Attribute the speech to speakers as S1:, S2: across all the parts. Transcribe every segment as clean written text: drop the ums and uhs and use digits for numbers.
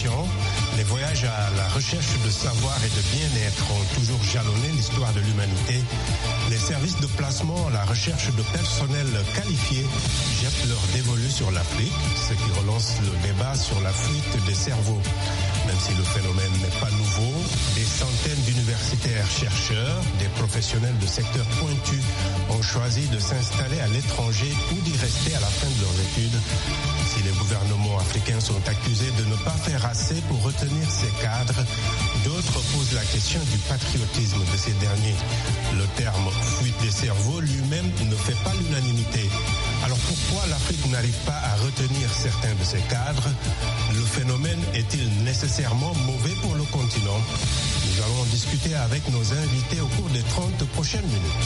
S1: population, les voyages à la recherche de savoir et de bien-être ont toujours jalonné l'histoire de l'humanité. Les services de placement à la recherche de personnel qualifié jettent leur dévolu sur l'Afrique, ce qui relance le débat sur la fuite des cerveaux. Même si le phénomène n'est pas nouveau, des centaines d'universitaires chercheurs, des professionnels de secteurs pointus ont choisi de s'installer à l'étranger ou d'y rester à la fin de leurs études. Si les gouvernements africains sont accusés de ne pas faire assez pour retenir ces cadres, d'autres posent la question du patriotisme de ces derniers. Le terme « fuite des cerveaux » lui-même ne fait pas l'unanimité. Alors pourquoi l'Afrique n'arrive pas à retenir certains de ces cadres? Le phénomène est-il nécessairement mauvais pour le continent? Nous allons en discuter avec nos invités au cours des 30 prochaines minutes.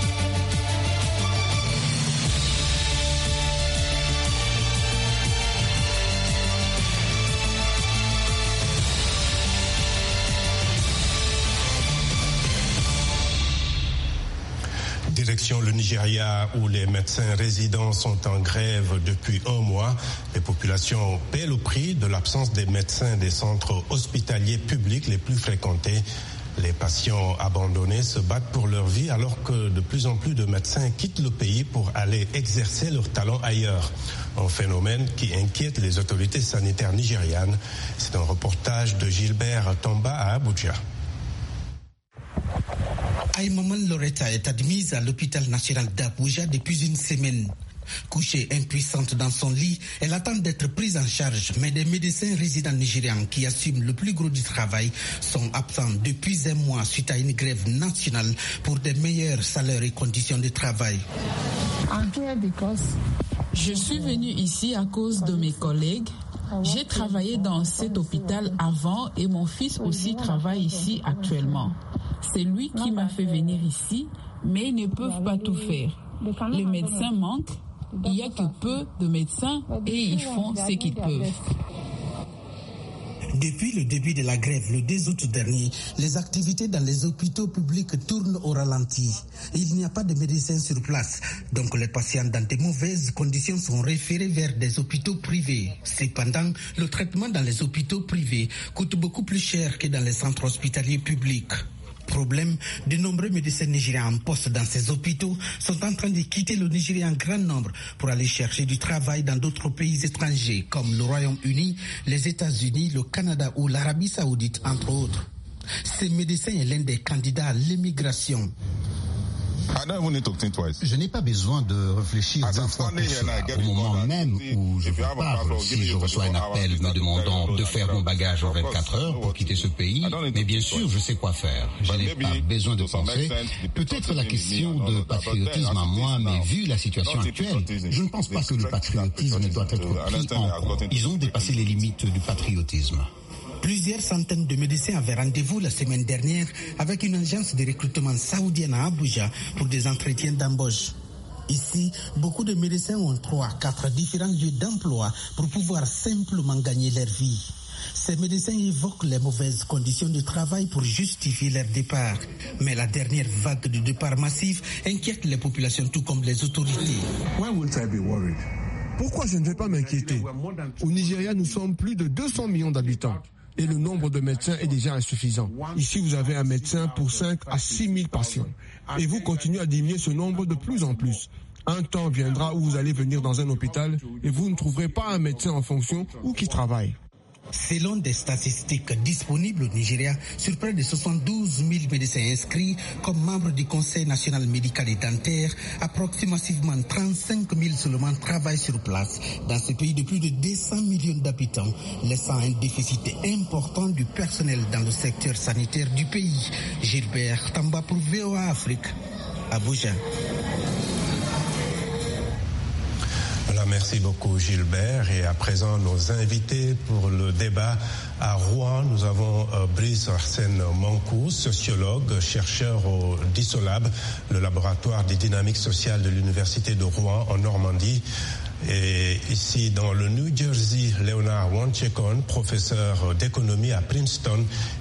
S1: Direction le Nigeria où les médecins résidents sont en grève depuis un mois. Les populations paient le prix de l'absence des médecins des centres hospitaliers publics les plus fréquentés. Les patients abandonnés se battent pour leur vie alors que de plus en plus de médecins quittent le pays pour aller exercer leur talent ailleurs. Un phénomène qui inquiète les autorités sanitaires nigérianes. C'est un reportage de Gilbert Tamba à Abuja.
S2: Aïmaman Loretta est admise à l'hôpital national d'Abuja depuis une semaine. Couchée impuissante dans son lit, elle attend d'être prise en charge, mais des médecins résidents nigérians qui assument le plus gros du travail sont absents depuis un mois suite à une grève nationale pour des meilleurs salaires et conditions de travail.
S3: Je suis venue ici à cause de mes collègues. J'ai travaillé dans cet hôpital avant et mon fils aussi travaille ici actuellement. C'est lui qui m'a fait venir ici, mais ils ne peuvent pas tout faire. Les médecins manquent, il n'y a que peu de médecins et ils font ce qu'ils peuvent.
S2: Depuis le début de la grève, le 2 août dernier, les activités dans les hôpitaux publics tournent au ralenti. Il n'y a pas de médecins sur place, donc les patients dans de mauvaises conditions sont référés vers des hôpitaux privés. Cependant, le traitement dans les hôpitaux privés coûte beaucoup plus cher que dans les centres hospitaliers publics. Problème, de nombreux médecins nigériens en poste dans ces hôpitaux sont en train de quitter le Nigeria en grand nombre pour aller chercher du travail dans d'autres pays étrangers comme le Royaume-Uni, les États-Unis, le Canada ou l'Arabie Saoudite, entre autres. Ce médecin est l'un des candidats à l'immigration.
S4: Je n'ai pas besoin de réfléchir deux fois pour cela. Au moment même où je vous parle, si je reçois un appel me demandant de faire mon bagage en 24 heures pour quitter ce pays, mais bien sûr, je sais quoi faire. Je n'ai pas besoin de penser. Peut-être la question de patriotisme à moi, mais vu la situation actuelle, je ne pense pas que le patriotisme doit être pris en compte. Ils ont dépassé les limites du patriotisme.
S2: Plusieurs centaines de médecins avaient rendez-vous la semaine dernière avec une agence de recrutement saoudienne à Abuja pour des entretiens d'embauche. Ici, beaucoup de médecins ont 3-4 différents lieux d'emploi pour pouvoir simplement gagner leur vie. Ces médecins évoquent les mauvaises conditions de travail pour justifier leur départ. Mais la dernière vague de départ massif inquiète les populations tout comme les autorités.
S5: Pourquoi je ne vais pas m'inquiéter? Au Nigeria, nous sommes plus de 200 millions d'habitants. Et le nombre de médecins est déjà insuffisant. Ici, vous avez un médecin pour 5 à 6 000 patients. Et vous continuez à diminuer ce nombre de plus en plus. Un temps viendra où vous allez venir dans un hôpital et vous ne trouverez pas un médecin en fonction ou qui travaille.
S2: Selon des statistiques disponibles au Nigeria, sur près de 72 000 médecins inscrits comme membres du Conseil national médical et dentaire, approximativement 35 000 seulement travaillent sur place dans ce pays de plus de 200 millions d'habitants, laissant un déficit important du personnel dans le secteur sanitaire du pays. Gilbert Tamba pour VOA Afrique, Abuja.
S1: Voilà, merci beaucoup Gilbert. Et à présent, nos invités pour le débat à Rouen. Nous avons Brice Arsène Mankou, sociologue, chercheur au DISOLAB, le laboratoire des dynamiques sociales de l'Université de Rouen en Normandie. Et ici, dans le New Jersey, Leonard Wanchekon, professeur d'économie à Princeton